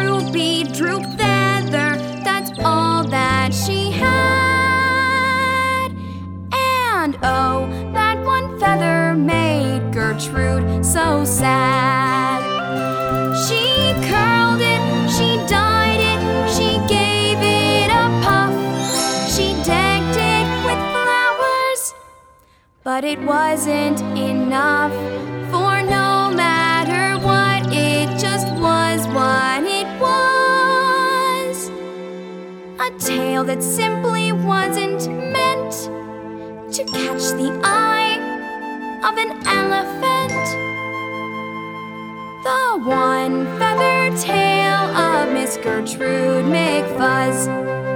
droopy, droop feather, that's all that she had. And oh, that one feather made Gertrude so sad. She curled it, she dyed it, she gave it a puff. She decked it with flowers, but it wasn't enough. For no matter what, it just was what it was. A tail that simply wasn't meant to catch the eye of an elephant. The one feathered tail of Miss Gertrude McFuzz.